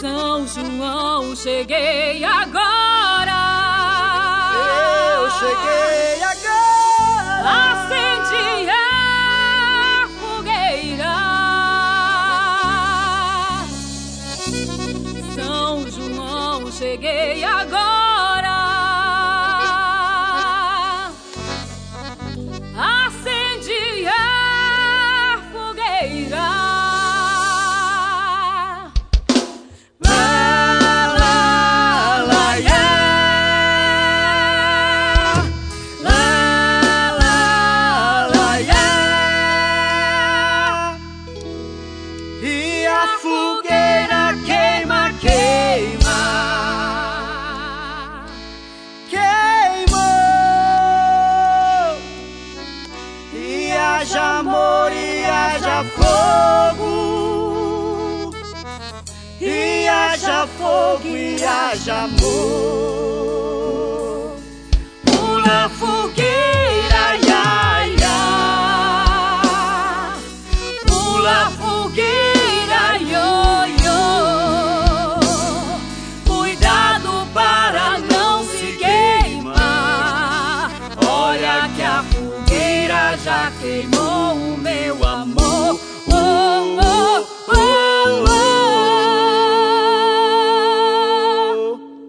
São João, cheguei agora. Eu cheguei agora. Acendi a fogueira. São João, cheguei agora. Acendi a fogueira. E a fogueira queima, queima, queimou. E haja amor, e haja fogo. E haja fogo, e haja amor. Pula fogueira, ia, ia. Pula fogueira, io, io. Cuidado para não se queimar. Olha que a fogueira já queimou.